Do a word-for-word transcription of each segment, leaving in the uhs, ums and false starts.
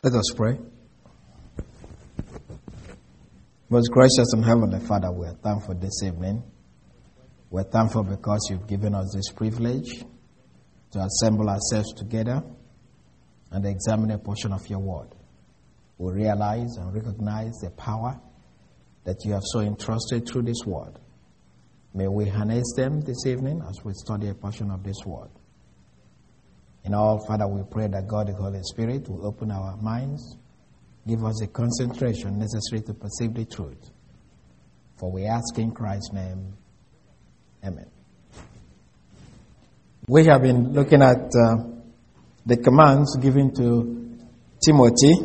Let us pray. Most gracious and heavenly Father, we are thankful this evening. We are thankful because you've given us this privilege to assemble ourselves together and examine a portion of your word. We realize and recognize the power that you have so entrusted through this word. May we harness them this evening as we study a portion of this word. In all, Father, we pray that God, the Holy Spirit, will open our minds, give us the concentration necessary to perceive the truth. For we ask in Christ's name, amen. We have been looking at uh, the commands given to Timothy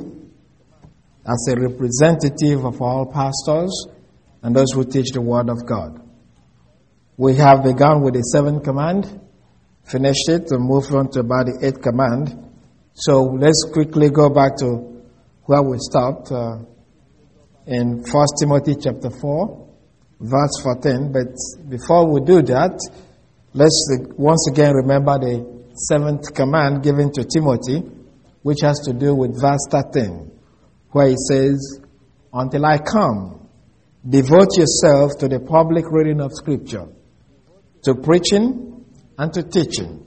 as a representative of all pastors and those who teach the Word of God. We have begun with the seventh command, finished it, and moved on to about the eighth command. So let's quickly go back to where we stopped uh, in First Timothy chapter four, verse fourteen. But before we do that, let's once again remember the seventh command given to Timothy, which has to do with verse thirteen, where he says, "Until I come, devote yourself to the public reading of Scripture, to preaching and to teaching."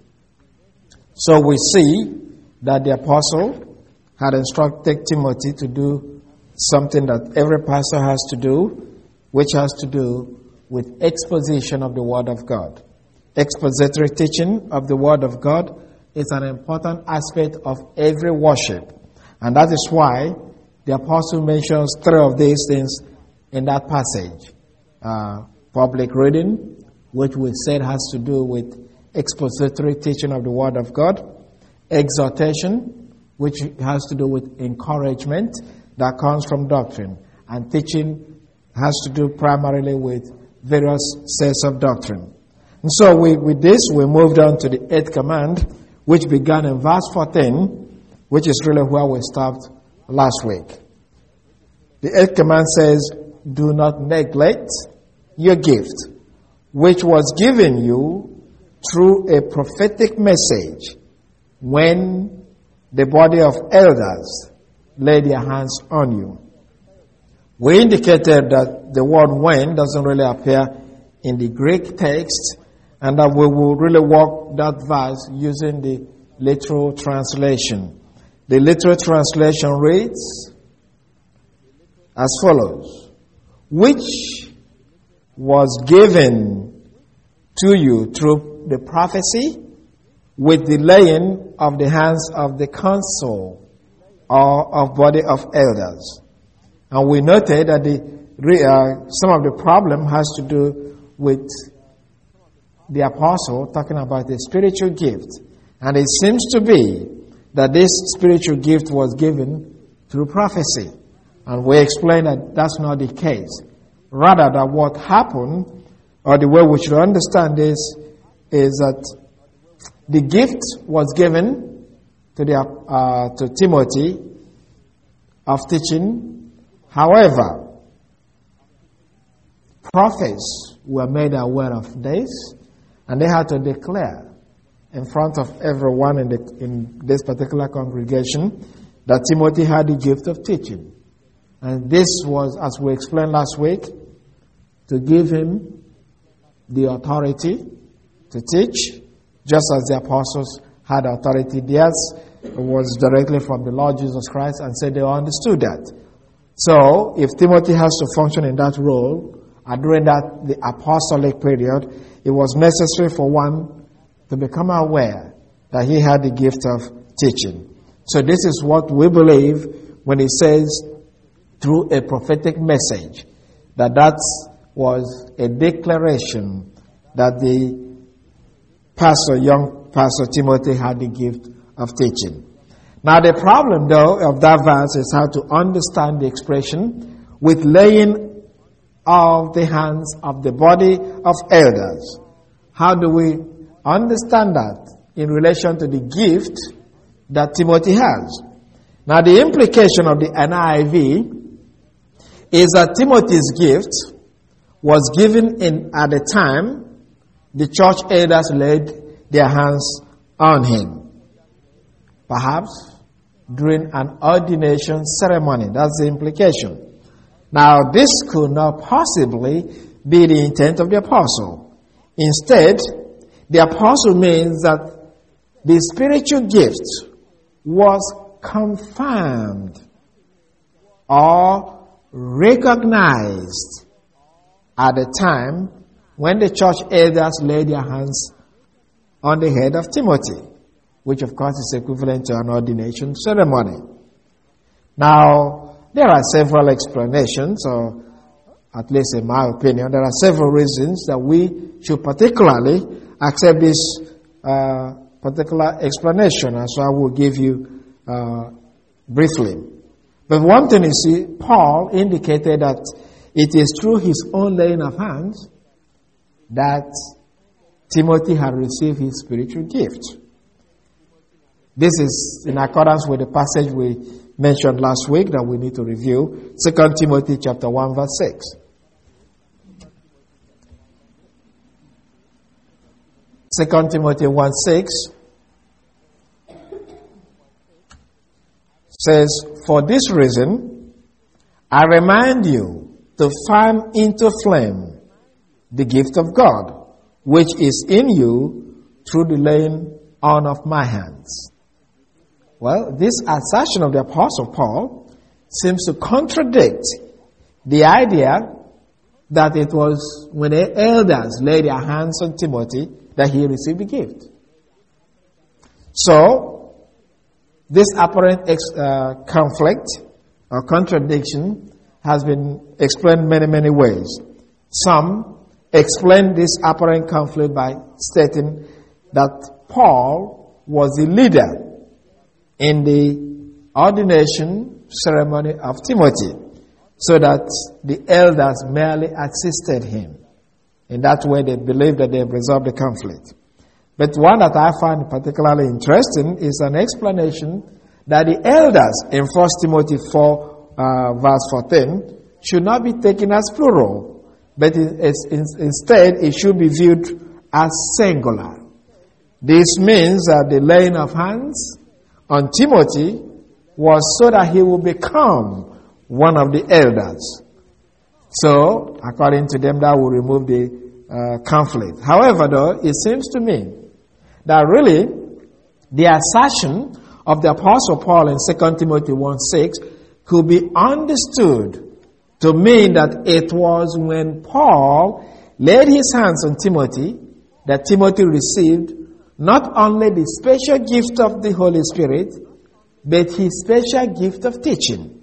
So we see that the apostle had instructed Timothy to do something that every pastor has to do, which has to do with exposition of the Word of God. Expository teaching of the Word of God is an important aspect of every worship. And that is why the apostle mentions three of these things in that passage. Uh, public reading, which we said has to do with expository teaching of the Word of God. Exhortation, which has to do with encouragement that comes from doctrine. And teaching has to do primarily with various sets of doctrine. And so we, with this, we moved on to the eighth command, which began in verse fourteen, which is really where we stopped last week. The eighth command says, "Do not neglect your gift, which was given you through a prophetic message when the body of elders laid their hands on you." We indicated that the word "when" doesn't really appear in the Greek text, and that we will really work that verse using the literal translation. The literal translation reads as follows: "Which was given to you through the prophecy with the laying of the hands of the council or of body of elders." And we noted that the uh, some of the problem has to do with the apostle talking about the spiritual gift. And it seems to be that this spiritual gift was given through prophecy. And we explained that that's not the case. Rather, that what happened, or the way we should understand this, is that the gift was given to the uh, to Timothy of teaching. However, prophets were made aware of this, and they had to declare in front of everyone in, the, in this particular congregation that Timothy had the gift of teaching. And this was, as we explained last week, to give him the authority to teach, just as the apostles had authority. Theirs was directly from the Lord Jesus Christ, and said they understood that. So, if Timothy has to function in that role, and during that the apostolic period, it was necessary for one to become aware that he had the gift of teaching. So this is what we believe when he says through a prophetic message, that that was a declaration that the pastor, young Pastor Timothy, had the gift of teaching. Now the problem, though, of that verse is how to understand the expression "with laying of the hands of the body of elders." How do we understand that in relation to the gift that Timothy has? Now the implication of the N I V is that Timothy's gift was given in at the time the church elders laid their hands on him. Perhaps during an ordination ceremony. That's the implication. Now, this could not possibly be the intent of the apostle. Instead, the apostle means that the spiritual gift was confirmed or recognized at the time when the church elders laid their hands on the head of Timothy, which of course is equivalent to an ordination ceremony. Now, there are several explanations, or at least in my opinion, there are several reasons that we should particularly accept this uh, particular explanation, and so I will give you uh, briefly. But one thing you see, Paul indicated that it is through his own laying of hands that Timothy had received his spiritual gift. This is in accordance with the passage we mentioned last week that we need to review, Second Timothy chapter one verse six. Second Timothy one six says, "For this reason, I remind you to fan into flame the gift of God, which is in you through the laying on of my hands." Well, this assertion of the Apostle Paul seems to contradict the idea that it was when the elders laid their hands on Timothy that he received the gift. So, this apparent ex- uh, conflict or contradiction has been explained many, many ways. Some explain this apparent conflict by stating that Paul was the leader in the ordination ceremony of Timothy, so that the elders merely assisted him. In that way, they believe that they have resolved the conflict. But one that I find particularly interesting is an explanation that the elders in First Timothy four, uh, verse fourteen, should not be taken as plural, but it, it's, instead it should be viewed as singular. This means that the laying of hands on Timothy was so that he would become one of the elders. So, according to them, that will remove the uh, conflict. However, though, it seems to me that really the assertion of the Apostle Paul in Second Timothy one six could be understood to mean that it was when Paul laid his hands on Timothy that Timothy received not only the special gift of the Holy Spirit, but his special gift of teaching.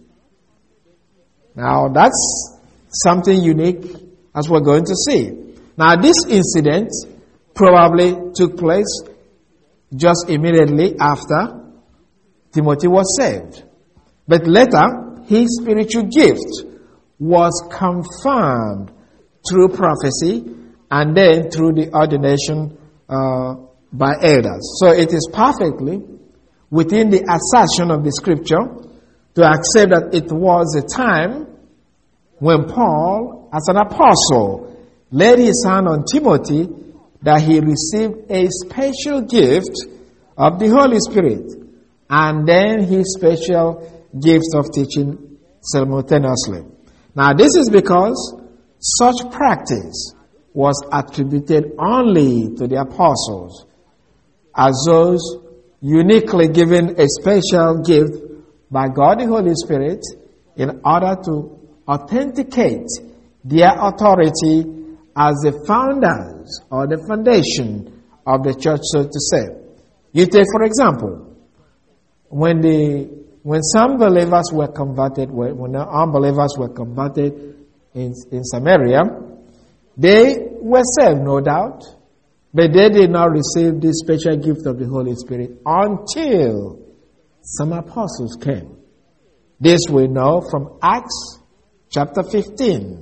Now, that's something unique as we're going to see. Now, this incident probably took place just immediately after Timothy was saved. But later, his spiritual gift was confirmed through prophecy and then through the ordination uh, by elders. So it is perfectly within the assertion of the scripture to accept that it was a time when Paul, as an apostle, laid his hand on Timothy that he received a special gift of the Holy Spirit and then his special gift of teaching simultaneously. Now, this is because such practice was attributed only to the apostles as those uniquely given a special gift by God the Holy Spirit in order to authenticate their authority as the founders or the foundation of the church, so to say. You take, for example, when the when some believers were converted, when the unbelievers were converted in, in Samaria, they were saved, no doubt, but they did not receive this special gift of the Holy Spirit until some apostles came. This we know from Acts chapter fifteen.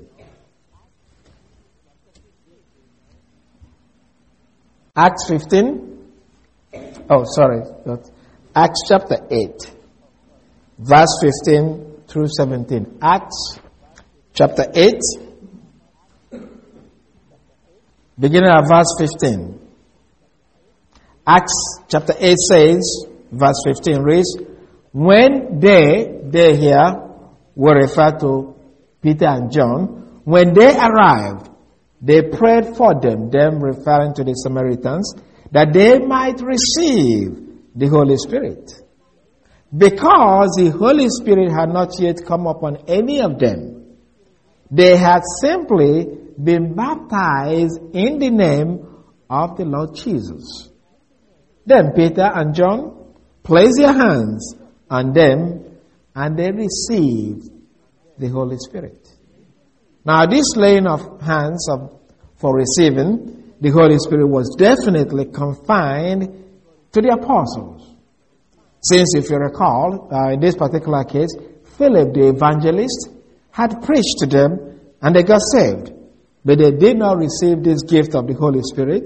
Acts fifteen. Oh, sorry. Acts chapter eight. Verse fifteen through seventeen. Acts chapter eight. Beginning at verse fifteen. Acts chapter eight says, verse fifteen reads, When they, they here were referred to Peter and John, when they arrived, they prayed for them, them referring to the Samaritans, that they might receive the Holy Spirit. Because the Holy Spirit had not yet come upon any of them, they had simply been baptized in the name of the Lord Jesus. Then Peter and John placed their hands on them and they received the Holy Spirit. Now this laying of hands of, for receiving the Holy Spirit was definitely confined to the apostles. Since if you recall, uh, in this particular case, Philip the evangelist had preached to them and they got saved. But they did not receive this gift of the Holy Spirit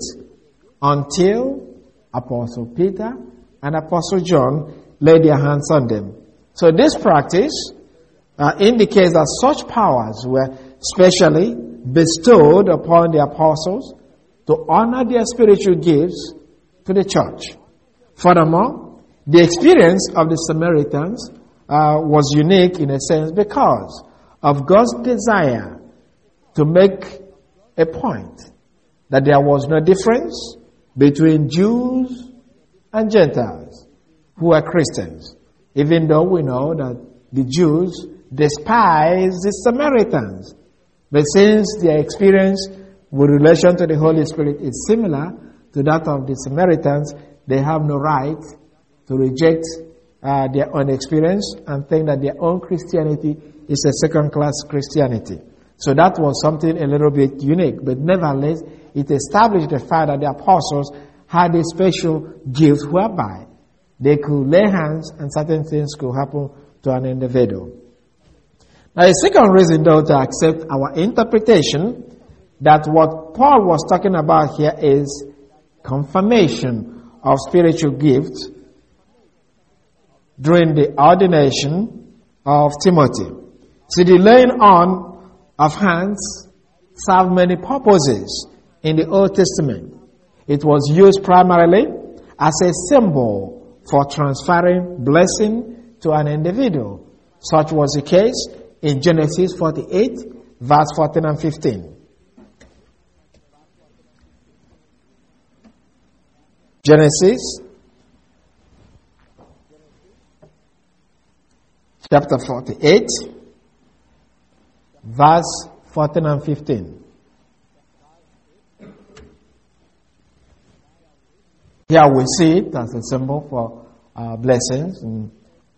until Apostle Peter and Apostle John laid their hands on them. So this practice uh, indicates that such powers were specially bestowed upon the apostles to honor their spiritual gifts to the church. Furthermore, the experience of the Samaritans uh, was unique in a sense because of God's desire to make a point that there was no difference between Jews and Gentiles who are Christians, even though we know that the Jews despise the Samaritans. But since their experience with relation to the Holy Spirit is similar to that of the Samaritans, they have no right to reject uh, their own experience and think that their own Christianity is a second-class Christianity. So that was something a little bit unique. But nevertheless, it established the fact that the apostles had a special gift whereby they could lay hands and certain things could happen to an individual. Now, a second reason, though, to accept our interpretation that what Paul was talking about here is confirmation of spiritual gifts during the ordination of Timothy. See, the laying on of hands served many purposes in the Old Testament. It was used primarily as a symbol for transferring blessing to an individual. Such was the case in Genesis forty-eight, verse fourteen and fifteen. Genesis chapter forty-eight, verse fourteen and fifteen. Here we see it as a symbol for uh, blessings. And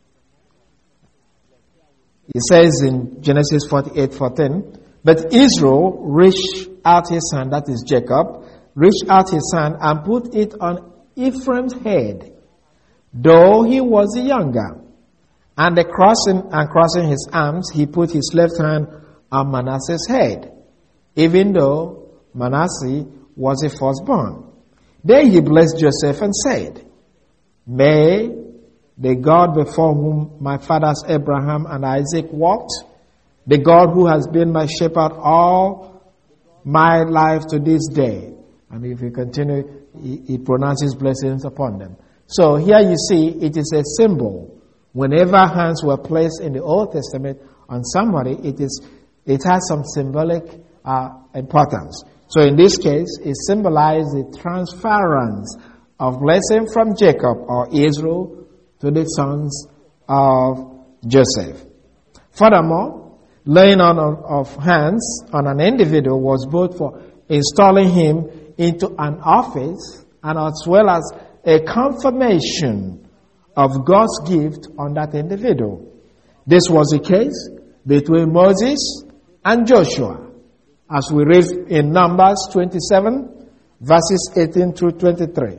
it says in Genesis forty-eight fourteen, but Israel reached out his hand, that is Jacob, reached out his hand and put it on Ephraim's head, though he was younger. And the crossing and crossing his arms, he put his left hand on Manasseh's head, even though Manasseh was a firstborn. Then he blessed Joseph and said, may the God before whom my fathers Abraham and Isaac walked, the God who has been my shepherd all my life to this day. And if you continue, he, he pronounces blessings upon them. So here you see it is a symbol. Whenever hands were placed in the Old Testament on somebody, it is it has some symbolic uh, importance. So in this case, it symbolized the transference of blessing from Jacob or Israel to the sons of Joseph. Furthermore, laying on of hands on an individual was both for installing him into an office and as well as a confirmation of God's gift on that individual. This was the case between Moses and Joshua, as we read in Numbers twenty-seven, verses eighteen through twenty-three.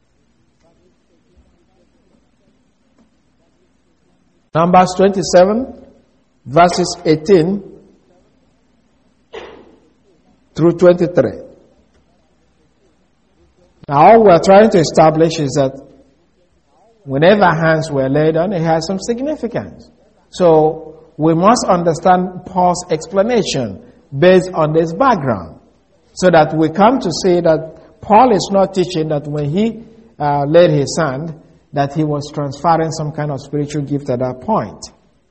Numbers twenty-seven, verses eighteen through twenty-three. Now, all we're trying to establish is that whenever hands were laid on, it has some significance. So, we must understand Paul's explanation based on this background, so that we come to see that Paul is not teaching that when he uh, laid his hand, that he was transferring some kind of spiritual gift at that point.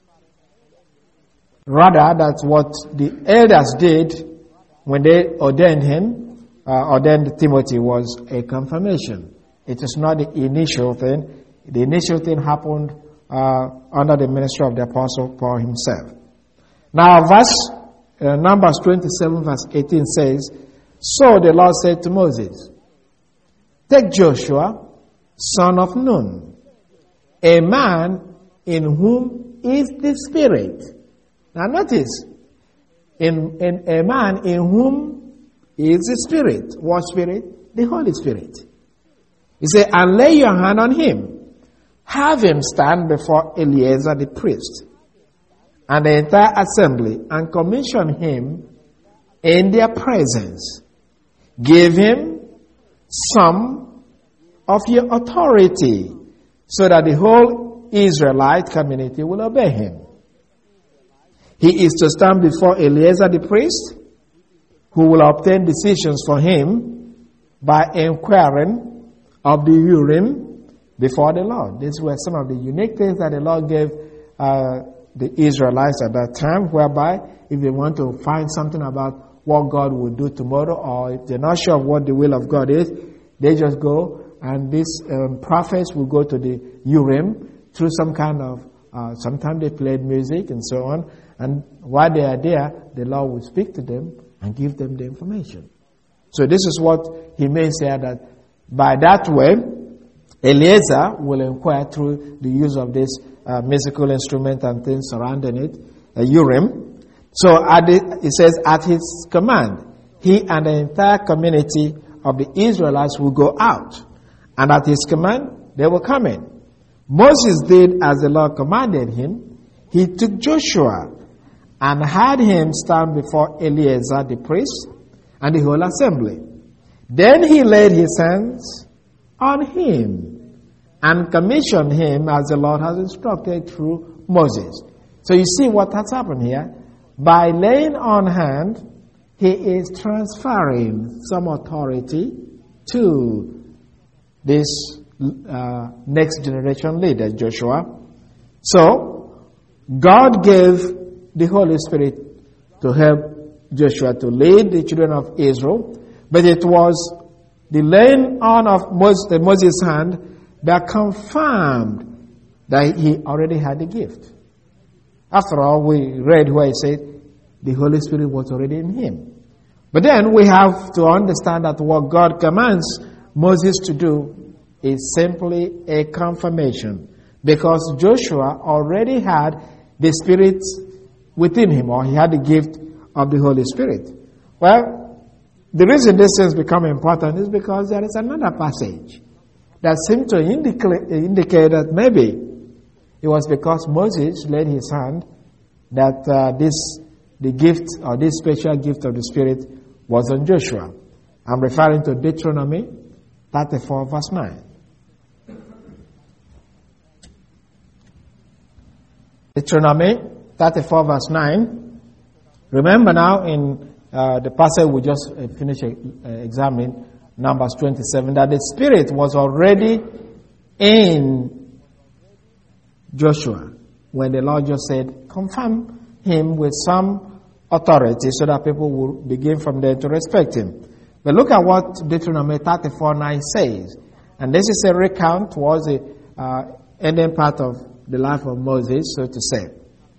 Rather, that's what the elders did when they ordained him, uh, ordained Timothy, was a confirmation. It is not the initial thing. The initial thing happened uh, under the ministry of the Apostle Paul himself. Now, verse uh, Numbers twenty-seven, verse eighteen says, "So the Lord said to Moses, take Joshua, son of Nun, a man in whom is the Spirit." Now notice, in, in a man in whom is the Spirit. What Spirit? The Holy Spirit. He said, "And lay your hand on him. Have him stand before Eleazar the priest and the entire assembly, and commission him in their presence. Give him some of your authority, so that the whole Israelite community will obey him. He is to stand before Eleazar the priest, who will obtain decisions for him by inquiring of the Urim before the Lord." These were some of the unique things that the Lord gave uh, the Israelites at that time, whereby if they want to find something about what God will do tomorrow, or if they're not sure of what the will of God is, they just go, and these um, prophets will go to the Urim through some kind of, uh, sometimes they played music and so on, and while they are there, the Lord will speak to them and give them the information. So this is what he means here, that by that way, Eleazar will inquire through the use of this uh, musical instrument and things surrounding it, a Urim. So at the, it says, at his command, he and the entire community of the Israelites will go out, and at his command, they will come in. Moses did as the Lord commanded him. He took Joshua and had him stand before Eleazar the priest and the whole assembly. Then he laid his hands on him and commissioned him as the Lord has instructed through Moses. So you see what has happened here. By laying on hand, he is transferring some authority to this uh, next generation leader, Joshua. So God gave the Holy Spirit to help Joshua to lead the children of Israel, but it was the laying on of Moses, Moses' hand that confirmed that he already had the gift. After all, we read where he said the Holy Spirit was already in him. But then we have to understand that what God commands Moses to do is simply a confirmation, because Joshua already had the Spirit within him, or he had the gift of the Holy Spirit. Well, the reason these things become important is because there is another passage that seems to indicate, indicate that maybe it was because Moses laid his hand that uh, this the gift, or this special gift of the Spirit, was on Joshua. I'm referring to Deuteronomy thirty-four, verse nine. Deuteronomy thirty-four, verse nine. Remember now in uh, the passage we just uh, finished uh, examining, Numbers twenty-seven, that the Spirit was already in Joshua when the Lord just said, confirm him with some authority so that people will begin from there to respect him. But look at what Deuteronomy thirty-four nine says. And this is a recount towards the uh, ending part of the life of Moses, so to say.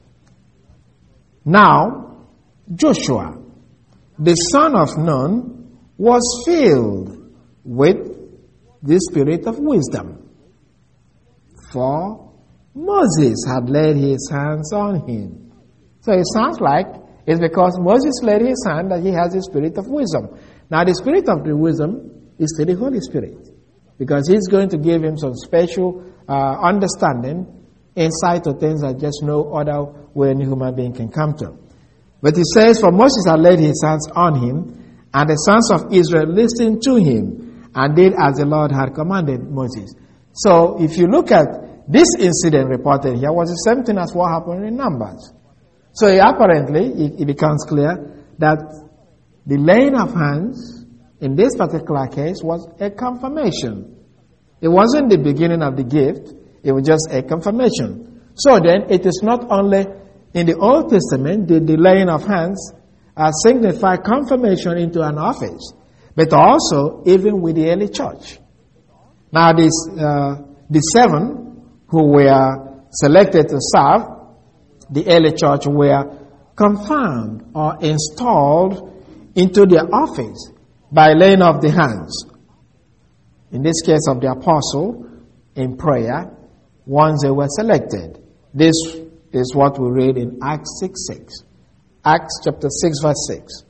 Now, Joshua, the son of Nun, was filled with the spirit of wisdom, for Moses had laid his hands on him. So it sounds like it's because Moses laid his hand that he has the spirit of wisdom. Now the spirit of the wisdom is to the Holy Spirit, because he's going to give him some special uh, understanding, insight to things that just no other way any human being can come to. But he says, for Moses had laid his hands on him, and the sons of Israel listened to him, and did as the Lord had commanded Moses. So if you look at this incident reported here, was the same thing as what happened in Numbers. So apparently, it, it becomes clear that the laying of hands in this particular case was a confirmation It wasn't the beginning of the gift. It was just a confirmation. So then, it is not only in the Old Testament did the laying of hands uh, signify confirmation into an office, but also even with the early church. Now, this, uh, the seven who were selected to serve the early church were confirmed or installed into their office by laying of the hands. In this case of the apostle, in prayer, once they were selected. This is what we read in Acts six six. Acts chapter six verse six.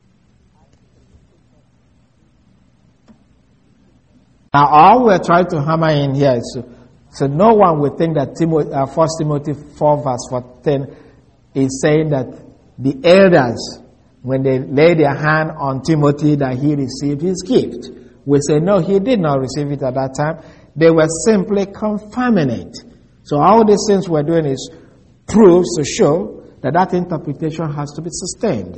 Now all we're trying to hammer in here is so, so no one would think that Timothy, uh, First Timothy four verse fourteen is saying that the elders, when they lay their hand on Timothy, that he received his gift. We say no, he did not receive it at that time. They were simply confirming it. So all these things we're doing is proves to show that that interpretation has to be sustained.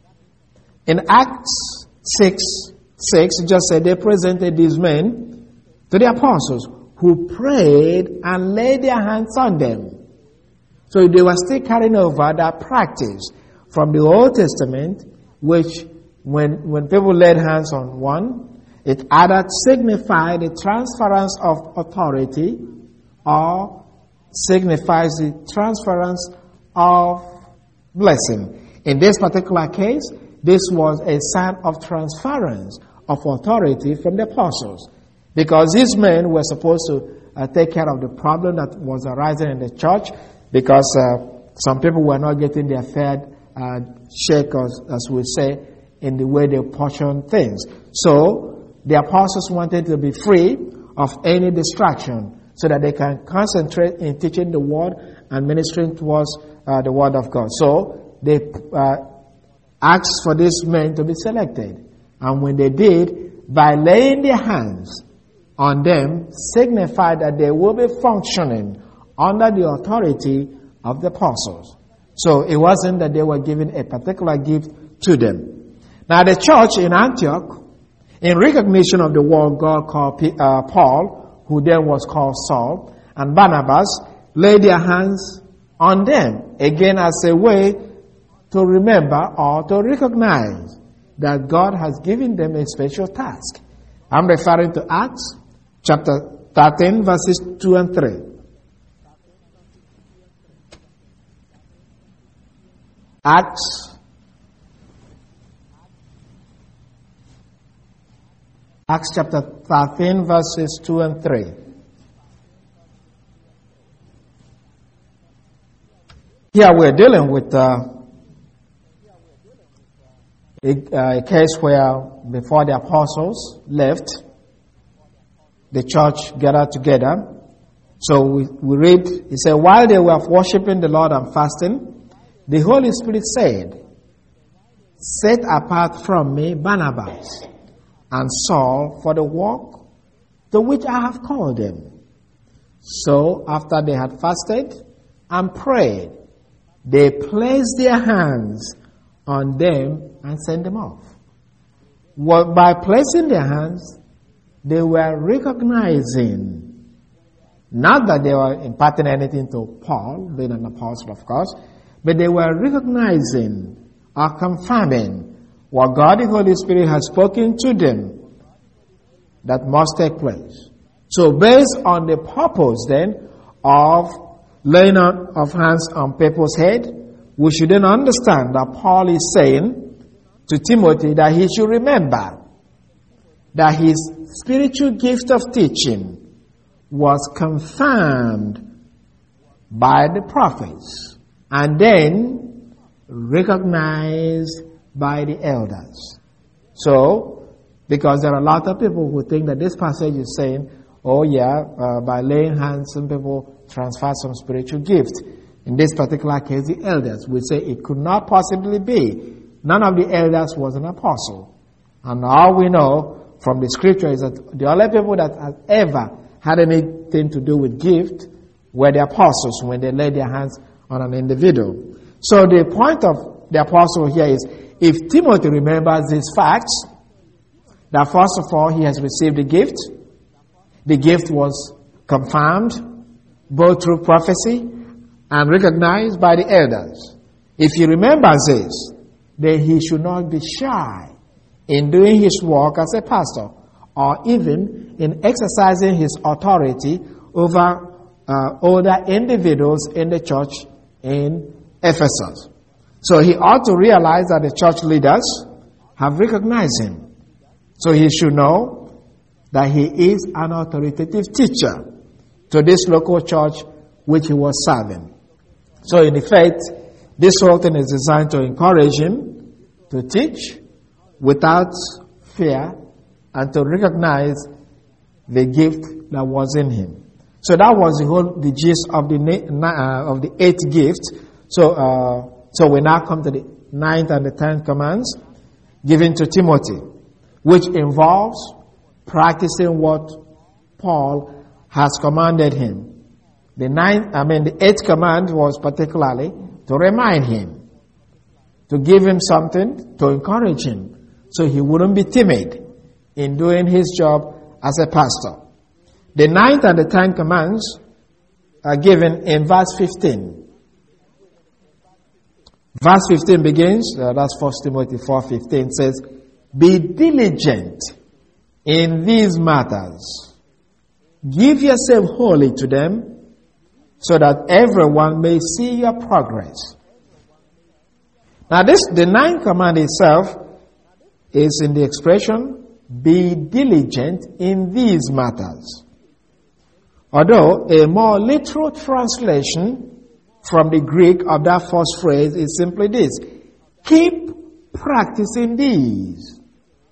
In Acts six six, it just said they presented these men to the apostles who prayed and laid their hands on them. So they were still carrying over that practice from the Old Testament, which when, when people laid hands on one, it either signified the transference of authority or signifies the transference of blessing. In this particular case, this was a sign of transference of authority from the apostles, because these men were supposed to uh, take care of the problem that was arising in the church, because uh, some people were not getting their fair uh, shake, as, as we say, in the way they portion things. So the apostles wanted to be free of any distraction so that they can concentrate in teaching the word and ministering towards uh, the word of God. So they uh, asked for these men to be selected. And when they did, by laying their hands on them, signified that they will be functioning under the authority of the apostles. So it wasn't that they were given a particular gift to them. Now the church in Antioch, in recognition of the word God called uh, Paul, who then was called Saul, and Barnabas, laid their hands on them, again as a way to remember or to recognize that God has given them a special task. I'm referring to Acts chapter thirteen, verses two and three. Acts Acts chapter thirteen, verses two and three. Here we're dealing with uh, a, a case where before the apostles left, the church gathered together. So we, we read, he said, while they were worshiping the Lord and fasting, the Holy Spirit said, set apart from me Barnabas and Saul for the work to which I have called them. So after they had fasted and prayed, they placed their hands on them and sent them off. Well, by placing their hands, they were recognizing, not that they were imparting anything to Paul, being an apostle of course, but they were recognizing or confirming what God the Holy Spirit has spoken to them that must take place. So based on the purpose then of laying on of hands on people's head, we should then understand that Paul is saying to Timothy that he should remember that his spiritual gift of teaching was confirmed by the prophets and then recognized by the elders. So, because there are a lot of people who think that this passage is saying, oh yeah, uh, by laying hands, some people transfer some spiritual gift. In this particular case, the elders would say it could not possibly be. None of the elders was an apostle. And all we know from the scripture is that the only people that have ever had anything to do with gift were the apostles when they laid their hands on an individual. So the point of the apostle here is, if Timothy remembers these facts, that first of all, he has received a gift, The gift was confirmed both through prophecy and recognized by the elders. If he remembers this, then he should not be shy in doing his work as a pastor, or even in exercising his authority over uh, older individuals in the church in Ephesus. So he ought to realize that the church leaders have recognized him. So he should know that he is an authoritative teacher to this local church which he was serving. So in effect, this whole thing is designed to encourage him to teach without fear and to recognize the gift that was in him. So that was the whole the gist of the uh, of the eighth gift. So uh, so we now come to the ninth and the tenth commands given to Timothy, which involves practicing what Paul has commanded him. The ninth, I mean the eighth command was particularly to remind him, to give him something, to encourage him, so he wouldn't be timid in doing his job as a pastor. The ninth and the tenth commands are given in verse fifteen. Verse fifteen begins, uh, that's First Timothy four fifteen, says, "Be diligent in these matters. Give yourself wholly to them, so that everyone may see your progress." Now this, the ninth command itself is in the expression, "Be diligent in these matters." Although a more literal translation from the Greek of that first phrase is simply this: keep practicing these.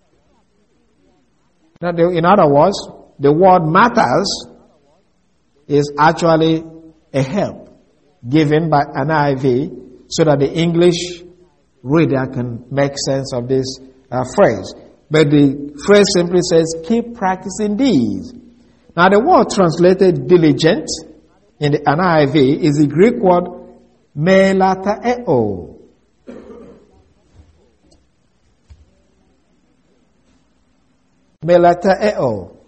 Now, in other words, the word matters is actually a help given by N I V so that the English reader can make sense of this uh, phrase. But the phrase simply says, keep practicing these. Now the word translated diligent in the N I V is the Greek word melataeo. Melataeo.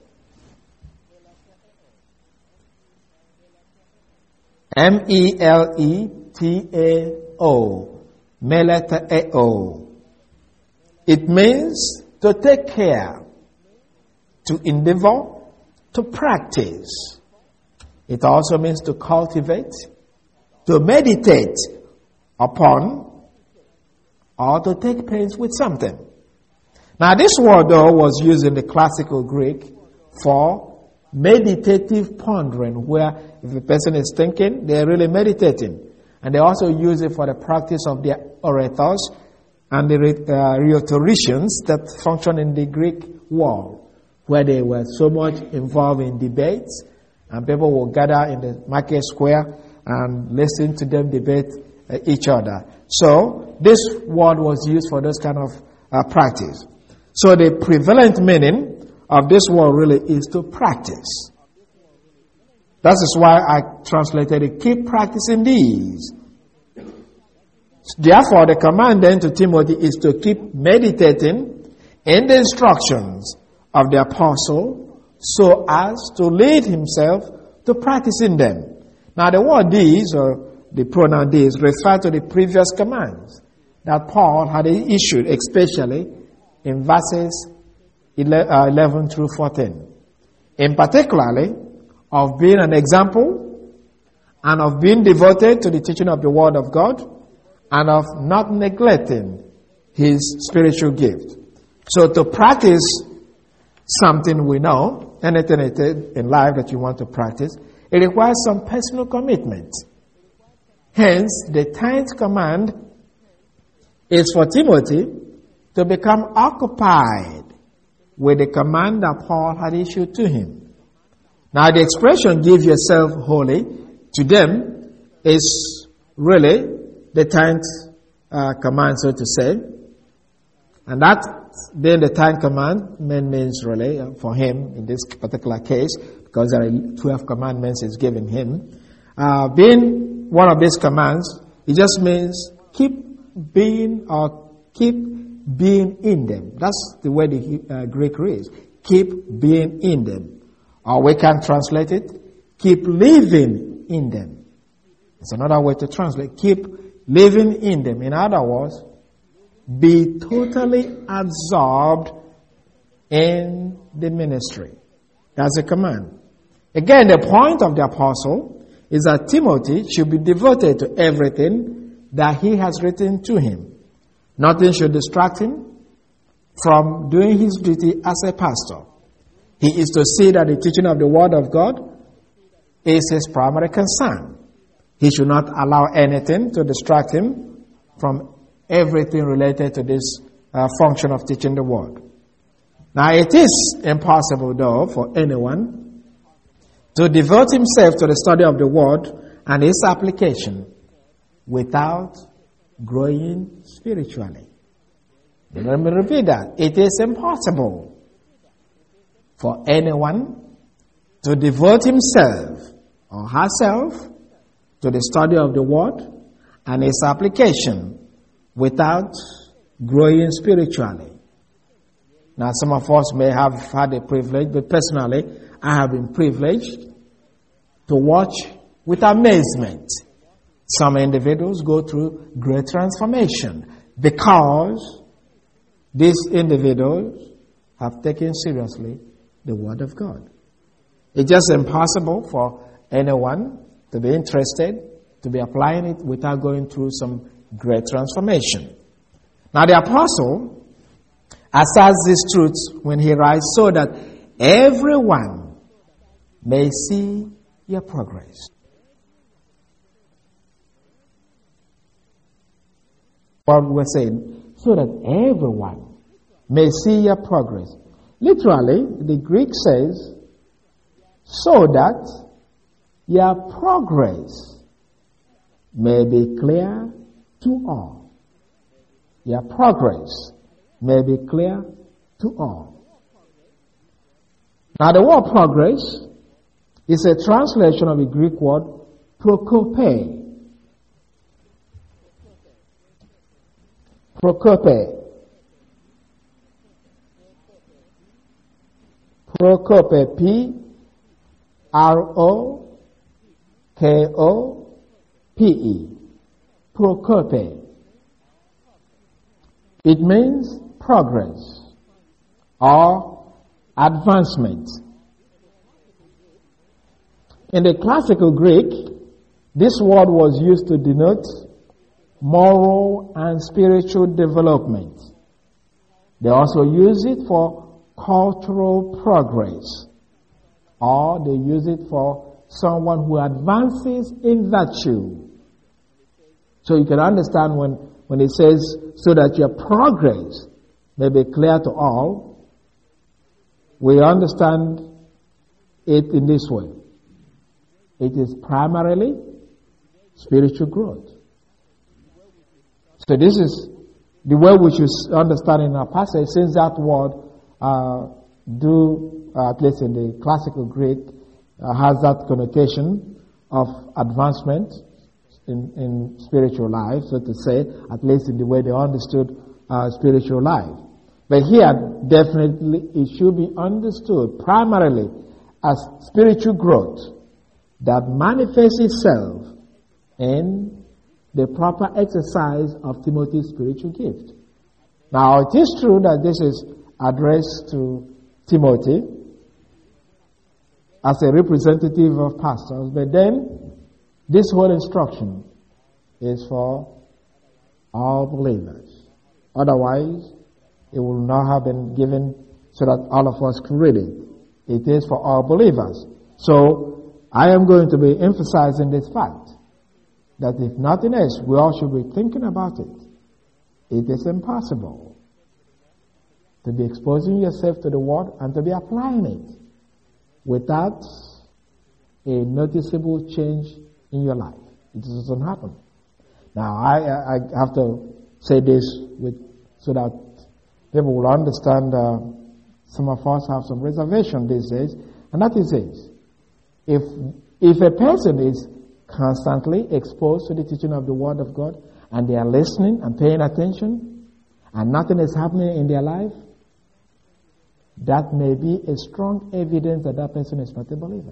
M E L E T A O. Melataeo. It means to take care, to endeavor, to practice. It also means to cultivate, to meditate upon, or to take pains with something. Now this word though was used in the classical Greek for meditative pondering, where if a person is thinking, they're really meditating. And they also use it for the practice of their orators and the uh, rhetoricians that function in the Greek world, where they were so much involved in debates, and people will gather in the market square and listen to them debate uh, each other. So this word was used for this kind of uh, practice. So the prevalent meaning of this word really is to practice. That is why I translated it, keep practicing these. Therefore, the command then to Timothy is to keep meditating in the instructions of the apostle so as to lead himself to practicing them. Now, the word these, or the pronoun these, refer to the previous commands that Paul had issued, especially in verses eleven through fourteen. In particularly, of being an example and of being devoted to the teaching of the Word of God and of not neglecting his spiritual gift. So to practice something we know, anything in life that you want to practice, it requires some personal commitment. Hence, the tenth command is for Timothy to become occupied with the command that Paul had issued to him. Now, the expression, give yourself wholly to them, is really the tenth uh, command, so to say. And that, then the tenth command means really, uh, for him in this particular case, because there are twelve commandments is given him. Uh, being one of these commands, it just means keep being or keep being in them. That's the way the uh, Greek reads. Keep being in them. Or we can translate it, keep living in them. It's another way to translate. Keep living in them. In other words, be totally absorbed in the ministry. That's a command. Again, the point of the apostle is that Timothy should be devoted to everything that he has written to him. Nothing should distract him from doing his duty as a pastor. He is to see that the teaching of the Word of God is his primary concern. He should not allow anything to distract him from everything related to this uh, function of teaching the Word. Now, it is impossible, though, for anyone to devote himself to the study of the Word and its application without growing spiritually. Let me repeat that. It is impossible for anyone to devote himself or herself to the study of the Word and its application without growing spiritually. Now, some of us may have had a privilege, but personally, I have been privileged to watch with amazement some individuals go through great transformation because these individuals have taken seriously the Word of God. It's just impossible for anyone to be interested, to be applying it without going through some great transformation. Now the apostle asserts this truth when he writes, so that everyone may see your progress. What we're saying, so that everyone may see your progress. Literally, the Greek says, so that your progress may be clear to all. Your progress may be clear to all. Now the word progress is a translation of the Greek word prokope. Prokope. Prokope. P R O K O P E. Prokope. It means progress or advancement. In the classical Greek, this word was used to denote moral and spiritual development. They also use it for cultural progress, or they use it for someone who advances in virtue. So you can understand when, when it says, so that your progress may be clear to all, we understand it in this way. It is primarily spiritual growth. So this is the way we should understand in our passage, since that word uh, do, uh, at least in the classical Greek, uh, has that connotation of advancement in, in spiritual life, so to say, at least in the way they understood uh, spiritual life. But here, definitely, it should be understood primarily as spiritual growth that manifests itself in the proper exercise of Timothy's spiritual gift. Now, it is true that this is addressed to Timothy as a representative of pastors, but then this whole instruction is for all believers. Otherwise, it will not have been given so that all of us can read it. It is for all believers. So, I am going to be emphasizing this fact, that if nothing else, we all should be thinking about it. It is impossible to be exposing yourself to the Word and to be applying it without a noticeable change in your life. It doesn't happen. Now, I, I have to say this with, so that people will understand. Uh, some of us have some reservation these days, and that is this. If, if a person is constantly exposed to the teaching of the Word of God, and they are listening and paying attention, and nothing is happening in their life, that may be a strong evidence that that person is not a believer.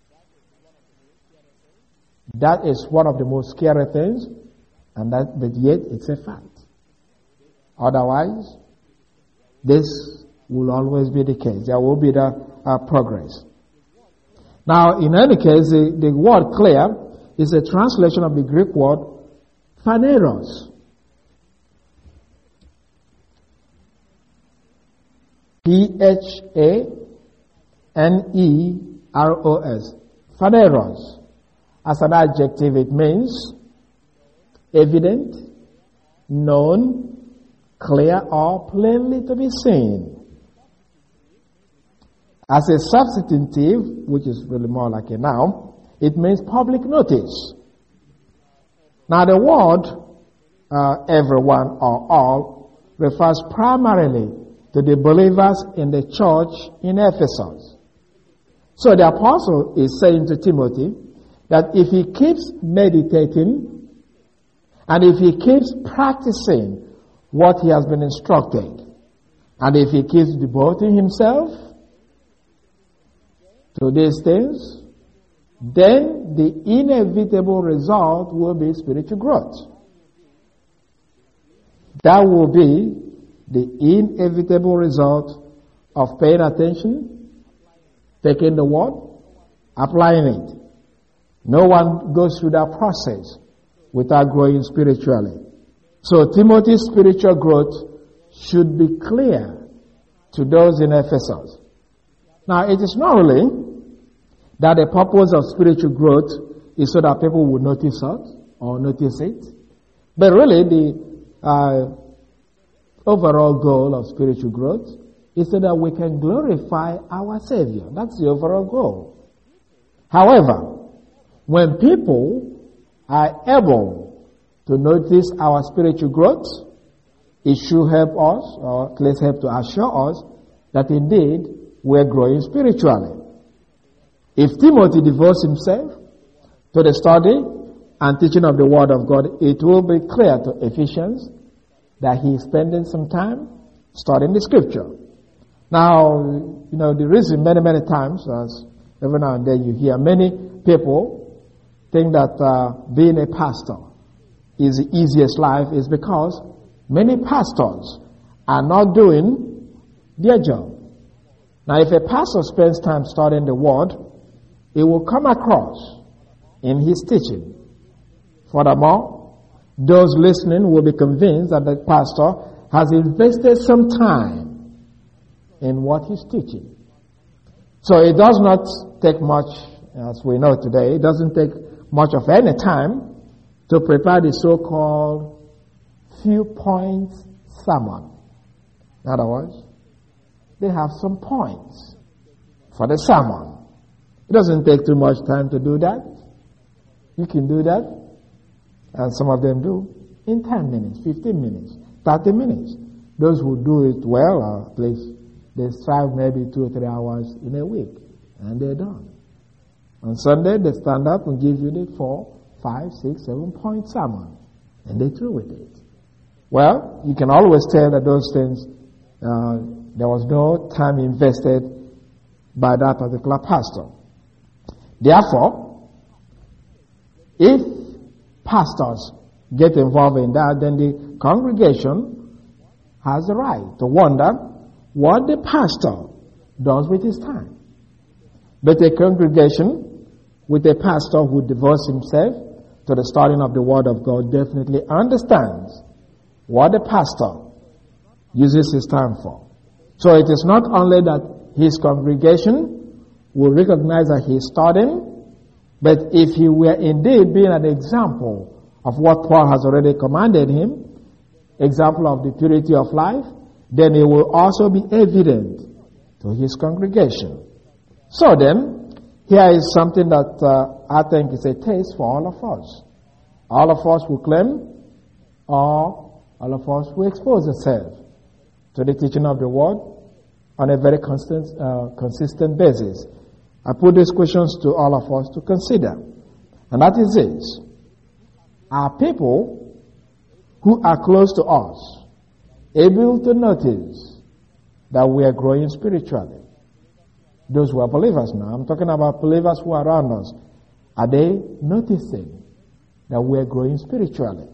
That is one of the most scary things, and that, but yet it's a fact. Otherwise, this will always be the case. There will be the uh, progress. Now, in any case, the, the word clear is a translation of the Greek word phaneros. P H A N E R O S. Phaneros. As an adjective, it means evident, known, clear, or plainly to be seen. As a substantive, which is really more like a noun, it means public notice. Now the word uh, everyone or all refers primarily to the believers in the church in Ephesus. So the apostle is saying to Timothy that if he keeps meditating and if he keeps practicing what he has been instructed, and if he keeps devoting himself to these things, then the inevitable result will be spiritual growth. That will be the inevitable result of paying attention, taking the word, applying it. No one goes through that process without growing spiritually. So Timothy's spiritual growth should be clear to those in Ephesus. Now, it is not really that the purpose of spiritual growth is so that people will notice us or notice it, but really the uh, overall goal of spiritual growth is so that we can glorify our Savior. That's the overall goal. However, when people are able to notice our spiritual growth, it should help us, or at least help to assure us, that indeed we're growing spiritually. If Timothy devotes himself to the study and teaching of the Word of God, it will be clear to Ephesians that he is spending some time studying the Scripture. Now, you know, the reason many, many times, as every now and then you hear many people think that uh, being a pastor is the easiest life is because many pastors are not doing their job. Now, if a pastor spends time studying the Word, it will come across in his teaching. Furthermore, those listening will be convinced that the pastor has invested some time in what he's teaching. So it does not take much, as we know today, it doesn't take much of any time to prepare the so-called few points sermon. In other words, they have some points for the sermon. It doesn't take too much time to do that. You can do that, and some of them do, in ten minutes, fifteen minutes, thirty minutes. Those who do it well, or at least they strive maybe two or three hours in a week, and they're done. On Sunday, they stand up and give you the four, five, six, seven point sermon, and they're through with it. Well, you can always tell that those things, uh, there was no time invested by that particular pastor. Therefore, if pastors get involved in that, then the congregation has the right to wonder what the pastor does with his time. But a congregation with a pastor who devotes himself to the studying of the Word of God definitely understands what the pastor uses his time for. So it is not only that his congregation will recognize that he is studying, but if he were indeed being an example of what Paul has already commanded him, example of the purity of life, then it will also be evident to his congregation. So then, here is something that uh, I think is a taste for all of us. All of us who claim, or all of us who expose ourselves to the teaching of the Word on a very constant, uh, consistent basis. I put these questions to all of us to consider. And that is this. Are people who are close to us able to notice that we are growing spiritually? Those who are believers now. I'm talking about believers who are around us. Are they noticing that we are growing spiritually?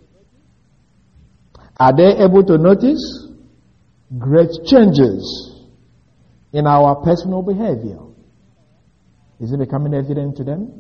Are they able to notice great changes in our personal behavior? Is it becoming evident to them?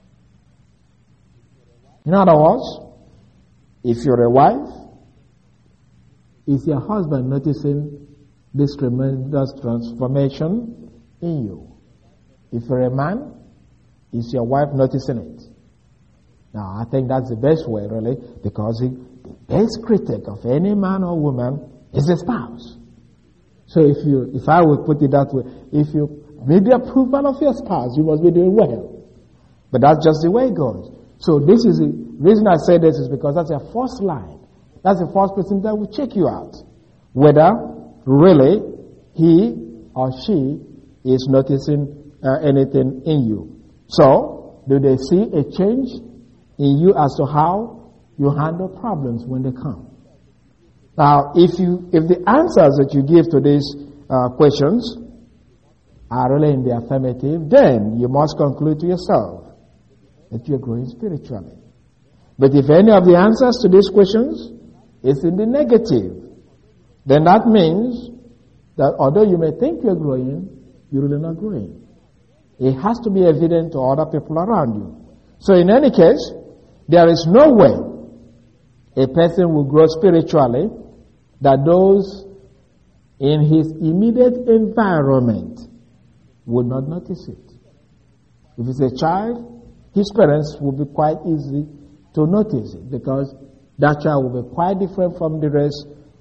In other words, if you're a wife, is your husband noticing this tremendous transformation in you? If you're a man, is your wife noticing it? Now, I think that's the best way, really, because the best critic of any man or woman is the spouse. So if you, if I would put it that way, if you need the approval of your spouse, you must be doing well. But that's just the way it goes. So this is the reason I say this is because that's a first line. That's the first person that will check you out. Whether really he or she is noticing uh, anything in you. So, do they see a change in you as to how you handle problems when they come? Now, if you, if the answers that you give to these uh, questions are really in the affirmative, then you must conclude to yourself that you're growing spiritually. But if any of the answers to these questions is in the negative, then that means that although you may think you're growing, you're really not growing. It has to be evident to other people around you. So in any case, there is no way a person will grow spiritually that those in his immediate environment would not notice it. If it's a child, his parents will be quite easy to notice it because that child will be quite different from the rest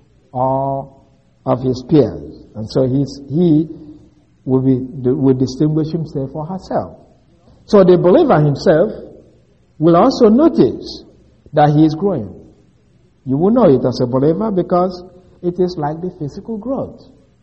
of his peers. And so he's, he will, be, will distinguish himself or herself. So the believer himself will also notice that he is growing. You will know it as a believer because it is like the physical growth.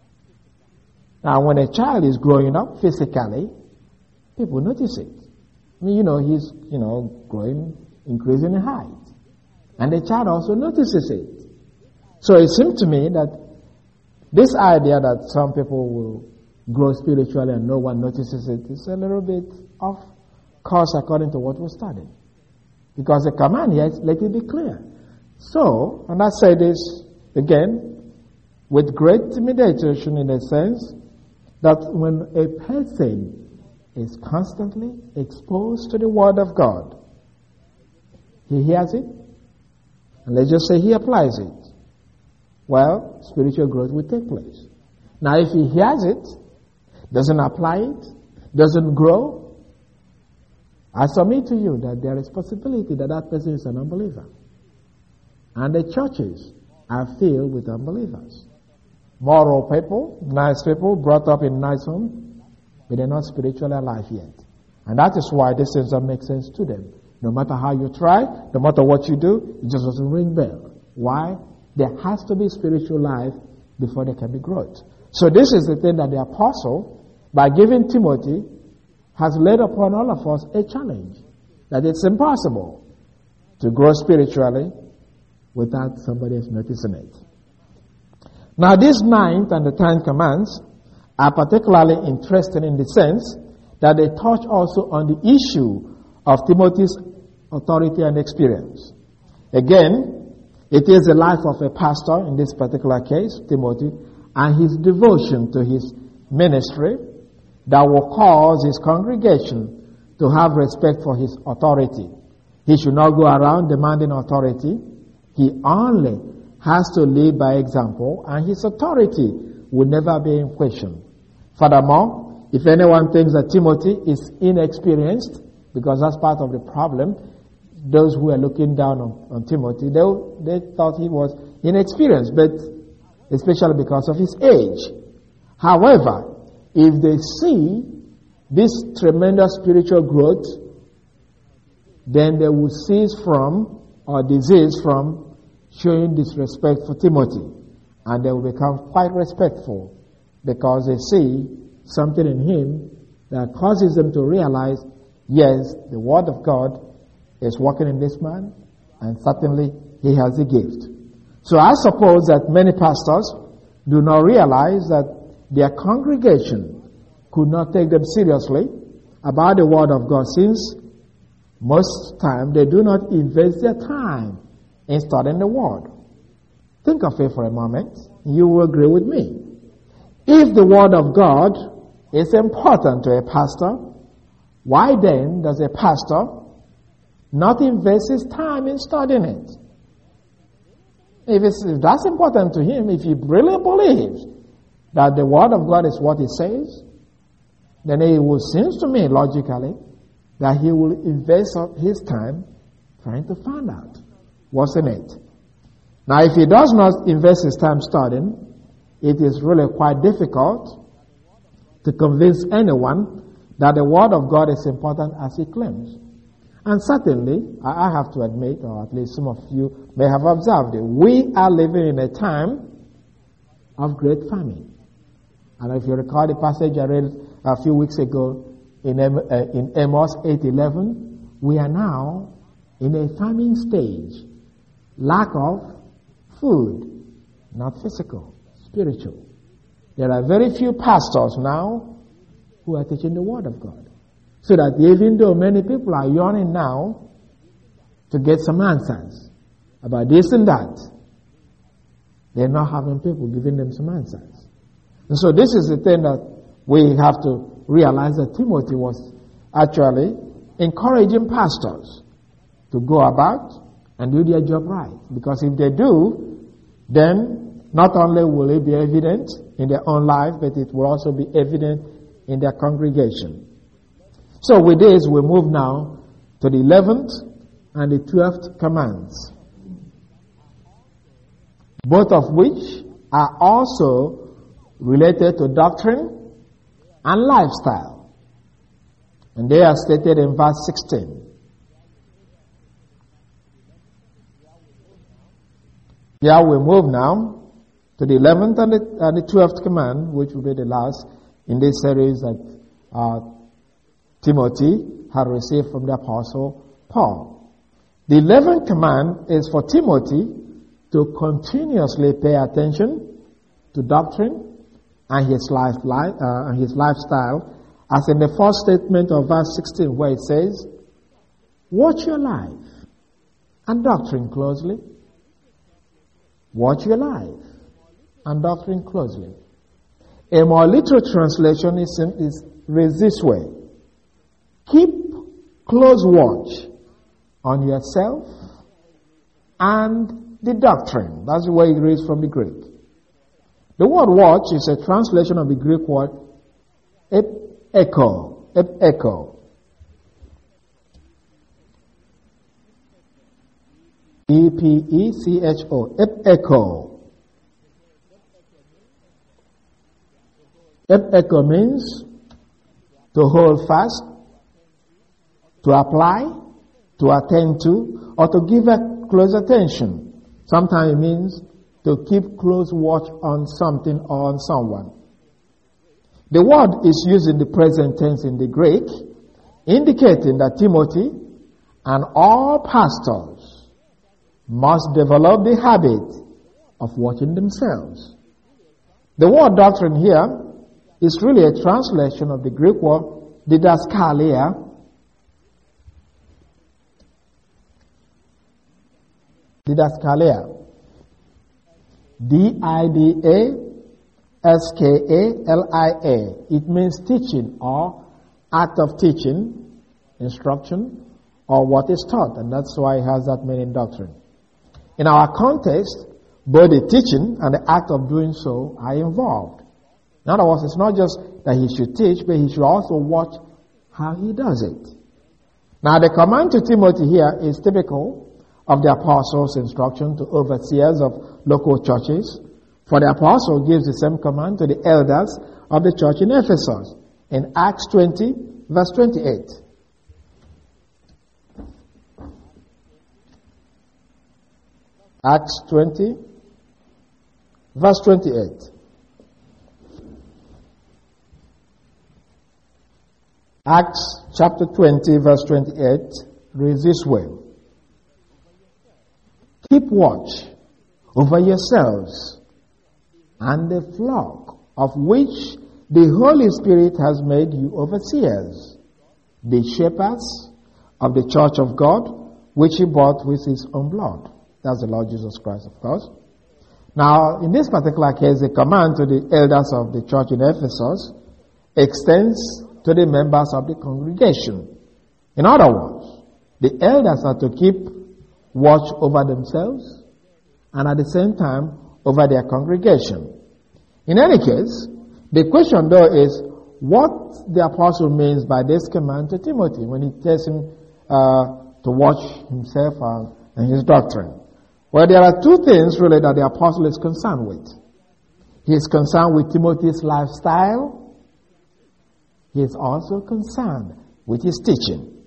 Now, when a child is growing up physically, people notice it. I mean, you know, he's, you know, growing, increasing in height. And the child also notices it. So it seems to me that this idea that some people will grow spiritually and no one notices it is a little bit off course according to what we studied. Because the command here is, let it be clear. So, and I say this again, with great meditation in a sense, that when a person is constantly exposed to the Word of God, he hears it, and let's just say he applies it, well, spiritual growth will take place. Now, if he hears it, doesn't apply it, doesn't grow, I submit to you that there is possibility that that person is an unbeliever. And the churches are filled with unbelievers. Moral people, nice people, brought up in nice homes, but they're not spiritually alive yet. And that is why this things don't make sense to them. No matter how you try, no matter what you do, it just doesn't ring bell. Why? There has to be spiritual life before there can be growth. So this is the thing that the apostle, by giving Timothy, has laid upon all of us a challenge. That it's impossible to grow spiritually without somebody else noticing it. Now these ninth and the tenth commands are particularly interesting in the sense that they touch also on the issue of Timothy's authority and experience. Again, it is the life of a pastor, in this particular case, Timothy, and his devotion to his ministry that will cause his congregation to have respect for his authority. He should not go around demanding authority. He only has to lead by example, and his authority will never be in question. Furthermore, if anyone thinks that Timothy is inexperienced, because that's part of the problem, those who are looking down on, on Timothy, they, they thought he was inexperienced, but especially because of his age. However, if they see this tremendous spiritual growth, then they will cease from, or desist from, showing disrespect for Timothy. And they will become quite respectful because they see something in him that causes them to realize, yes, the Word of God is working in this man, and certainly he has a gift. So I suppose that many pastors do not realize that their congregation could not take them seriously about the Word of God, since most time they do not invest their time in studying the Word. Think of it for a moment. You will agree with me. If the Word of God is important to a pastor, why then does a pastor not invest his time in studying it? If, it's, if that's important to him, if he really believes that the Word of God is what it says, then it will seems to me logically that he will invest his time trying to find out what's in it. Now, if he does not invest his time studying, it is really quite difficult to convince anyone that the Word of God is important as he claims. And certainly, I have to admit, or at least some of you may have observed it, we are living in a time of great famine. And if you recall the passage I read a few weeks ago in, uh, in Amos eight eleven, we are now in a famine stage. Lack of food, not physical, spiritual. There are very few pastors now who are teaching the Word of God. So that even though many people are yearning now to get some answers about this and that, they're not having people giving them some answers. And so this is the thing that we have to realize, that Timothy was actually encouraging pastors to go about and do their job right. Because if they do, then not only will it be evident in their own life, but it will also be evident in their congregation. So with this, we move now to the eleventh and the twelfth commands, both of which are also related to doctrine and lifestyle. And they are stated in verse sixteen. Here we move now to the eleventh and the, and the twelfth command, which will be the last in this series that uh, Timothy had received from the Apostle Paul. The eleventh command is for Timothy to continuously pay attention to doctrine and his life, uh, and his lifestyle, as in the first statement of verse sixteen, where it says, "Watch your life and doctrine closely." Watch your life and doctrine closely. A more literal translation is, is reads this way: keep close watch on yourself and the doctrine. That's the way it reads from the Greek. The word watch is a translation of the Greek word echo. Echo. E P E C H O. Echo. Echo means to hold fast, to apply, to attend to, or to give a close attention. Sometimes it means to keep close watch on something or on someone. The word is used in the present tense in the Greek, indicating that Timothy and all pastors must develop the habit of watching themselves. The word doctrine here is really a translation of the Greek word didaskalia, didaskalia, D I D A S K A L I A. It means teaching or act of teaching, instruction, or what is taught, and that's why it has that meaning, doctrine. In our context, both the teaching and the act of doing so are involved. In other words, it's not just that he should teach, but he should also watch how he does it. Now, the command to Timothy here is typical of the apostles' instruction to overseers of local churches. For the apostle gives the same command to the elders of the church in Ephesus in Acts twenty, verse twenty-eight. Acts twenty, verse twenty-eight. Acts chapter twenty, verse twenty-eight reads this way: keep watch over yourselves and the flock of which the Holy Spirit has made you overseers, the shepherds of the church of God, which he bought with his own blood. That's the Lord Jesus Christ, of course. Now, in this particular case, the command to the elders of the church in Ephesus extends to the members of the congregation. In other words, the elders are to keep watch over themselves and at the same time over their congregation. In any case, the question though is what the apostle means by this command to Timothy when he tells him uh, to watch himself and, and his doctrine. Well, there are two things really that the apostle is concerned with. He is concerned with Timothy's lifestyle. He is also concerned with his teaching.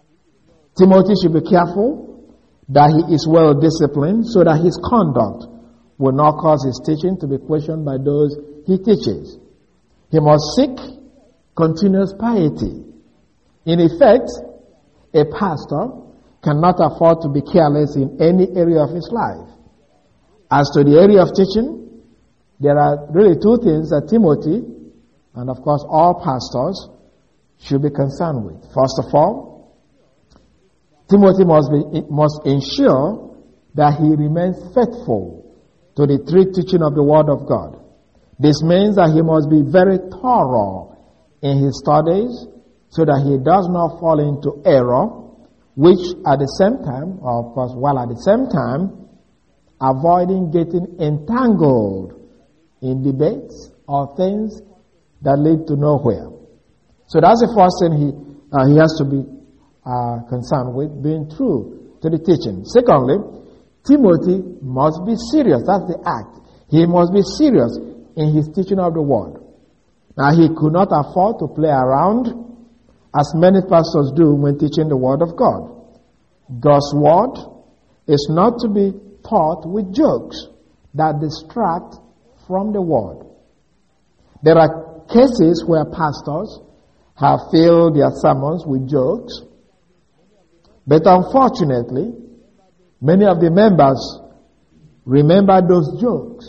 Timothy should be careful that he is well disciplined so that his conduct will not cause his teaching to be questioned by those he teaches. He must seek continuous piety. In effect, a pastor cannot afford to be careless in any area of his life. As to the area of teaching, there are really two things that Timothy, and of course all pastors, should be concerned with. First of all, Timothy must be, must ensure that he remains faithful to the true teaching of the Word of God. This means that he must be very thorough in his studies so that he does not fall into error, which at the same time, or of course, while at the same time, avoiding getting entangled in debates or things that lead to nowhere. So that's the first thing he uh, he has to be uh, concerned with, being true to the teaching. Secondly, Timothy must be serious. That's the act. He must be serious in his teaching of the Word. Now, he could not afford to play around as many pastors do when teaching the Word of God. God's Word is not to be taught with jokes that distract from the Word. There are cases where pastors have filled their sermons with jokes, but unfortunately, many of the members remember those jokes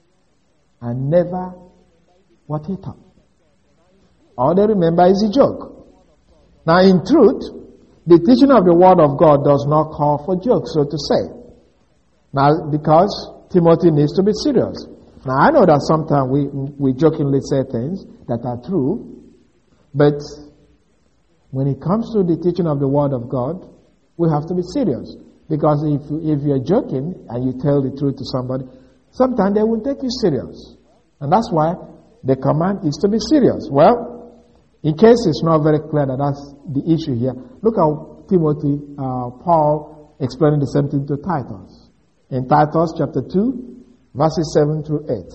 and never what he taught. All they remember is a joke. Now, in truth, the teaching of the Word of God does not call for jokes, so to say. Now, because Timothy needs to be serious. Now, I know that sometimes we, we jokingly say things that are true, but when it comes to the teaching of the Word of God, we have to be serious. Because if, if you're joking and you tell the truth to somebody, sometimes they won't take you serious. And that's why the command is to be serious. Well, in case it's not very clear that that's the issue here, look at Timothy, uh, Paul explaining the same thing to Titus. In Titus chapter two, verses seven through eight.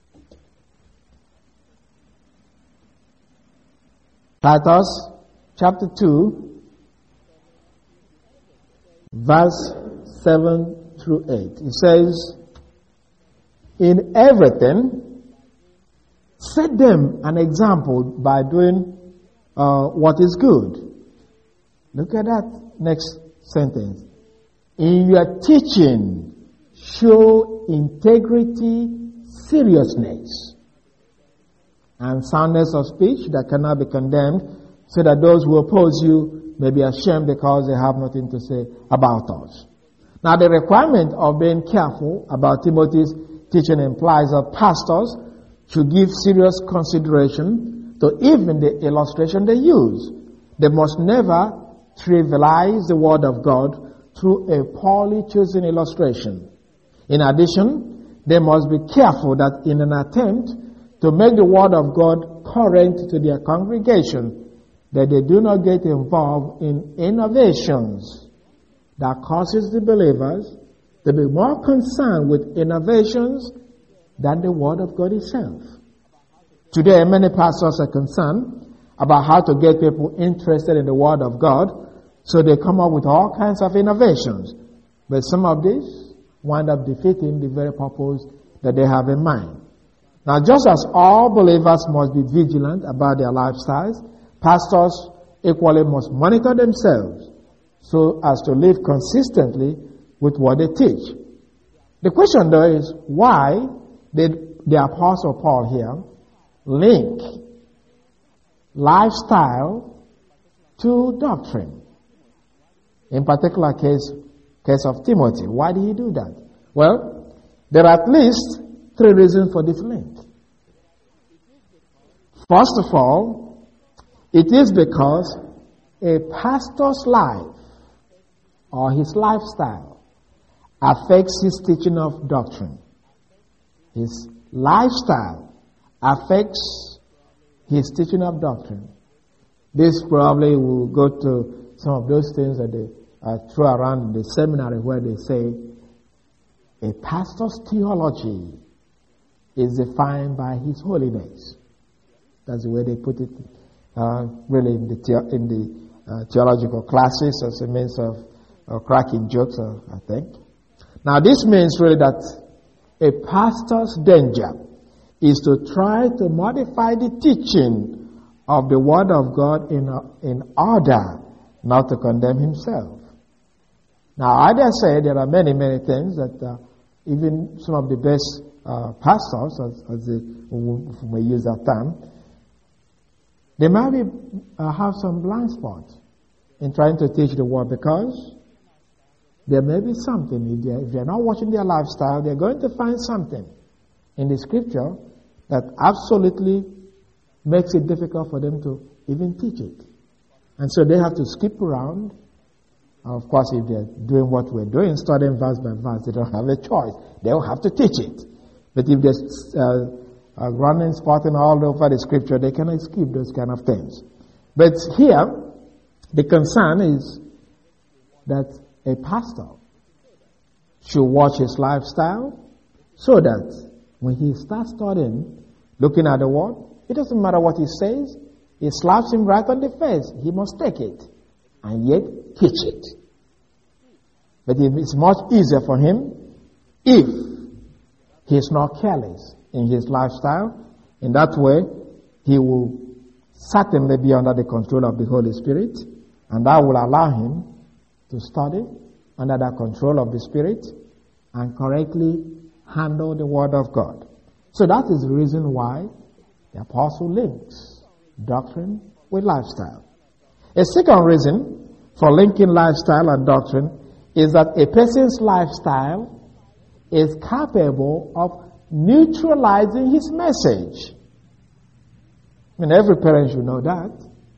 Titus chapter two, verse seven through eight. It says, in everything, set them an example by doing uh, what is good. Look at that next sentence. In your teaching, show integrity, seriousness, and soundness of speech that cannot be condemned, so that those who oppose you may be ashamed because they have nothing to say about us. Now, the requirement of being careful about Timothy's teaching implies that pastors should give serious consideration to even the illustration they use. They must never trivialize the Word of God through a poorly chosen illustration. In addition, they must be careful that in an attempt to make the Word of God current to their congregation, that they do not get involved in innovations that causes the believers to be more concerned with innovations than the Word of God itself. Today, many pastors are concerned about how to get people interested in the Word of God, so they come up with all kinds of innovations. But some of these wind up defeating the very purpose that they have in mind. Now, just as all believers must be vigilant about their lifestyles, pastors equally must monitor themselves so as to live consistently with what they teach. The question, though, is why did the Apostle Paul here link lifestyle to doctrine. In particular case, case of Timothy. Why did he do that? Well, there are at least three reasons for this link. First of all, it is because a pastor's life or his lifestyle affects his teaching of doctrine. His lifestyle affects his teaching of doctrine. This probably will go to some of those things that they uh, throw around in the seminary where they say a pastor's theology is defined by his holiness. That's the way they put it, uh, really in the, the in the uh, theological classes as a means of uh, cracking jokes, uh, I think. Now this means really that a pastor's danger is to try to modify the teaching of the Word of God in uh, in order not to condemn himself. Now I dare say there are many, many things that uh, even some of the best uh, pastors, as, as they may use that term, they might be, uh, have some blind spots in trying to teach the Word, because there may be something, if they're, if they're not watching their lifestyle, they're going to find something in the Scripture that absolutely makes it difficult for them to even teach it. And so they have to skip around. Of course, if they're doing what we're doing, studying verse by verse, they don't have a choice. They will have to teach it. But if they're uh, uh, running, spotting all over the Scripture, they cannot skip those kind of things. But here, the concern is that a pastor should watch his lifestyle so that when he starts studying, looking at the Word, it doesn't matter what he says, it slaps him right on the face. He must take it and yet teach it. But it's much easier for him if he's not careless in his lifestyle. In that way, he will certainly be under the control of the Holy Spirit, and that will allow him to study under the control of the Spirit and correctly handle the Word of God. So that is the reason why the apostle links doctrine with lifestyle. A second reason for linking lifestyle and doctrine is that a person's lifestyle is capable of neutralizing his message. I mean, every parent should know that.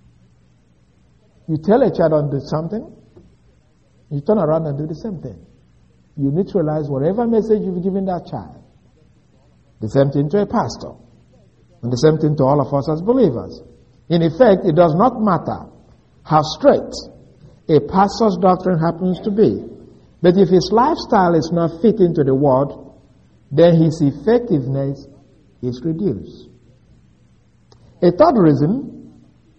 You tell a child to do something, you turn around and do the same thing. You neutralize whatever message you've given that child. The same thing to a pastor. And the same thing to all of us as believers. In effect, it does not matter how straight a pastor's doctrine happens to be. But if his lifestyle is not fit into the Word, then his effectiveness is reduced. A third reason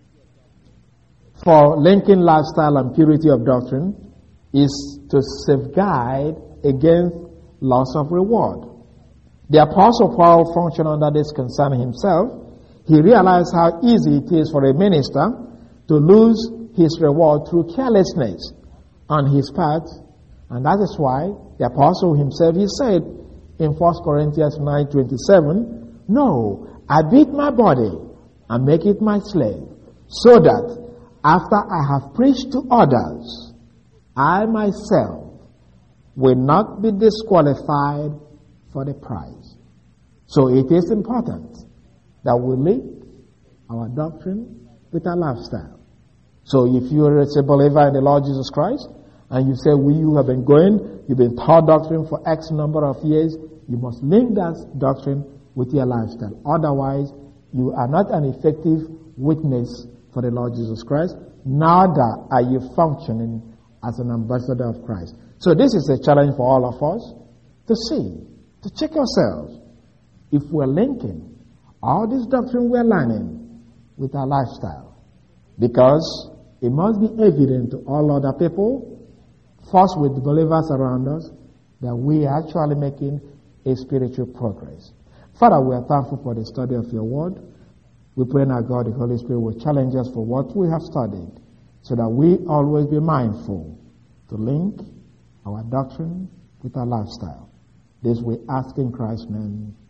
for linking lifestyle and purity of doctrine is to safeguard against loss of reward. The Apostle Paul functioned under this concern himself. He realized how easy it is for a minister to lose his reward through carelessness on his part, and that is why the apostle himself, he said in First Corinthians nine twenty-seven, "No, I beat my body and make it my slave, so that after I have preached to others, I myself will not be disqualified for the prize." So it is important that we link our doctrine with our lifestyle. So if you are a believer in the Lord Jesus Christ, and you say, we you have been going, you've been taught doctrine for X number of years, you must link that doctrine with your lifestyle. Otherwise, you are not an effective witness for the Lord Jesus Christ, neither are you functioning as an ambassador of Christ. So this is a challenge for all of us to see, to check ourselves if we're linking all this doctrine we're learning with our lifestyle. Because it must be evident to all other people, first with the believers around us, that we are actually making a spiritual progress. Father, we are thankful for the study of your word. We pray now, God, the Holy Spirit will challenge us for what we have studied, so that we always be mindful to link our doctrine with our lifestyle. This we ask in Christ's name.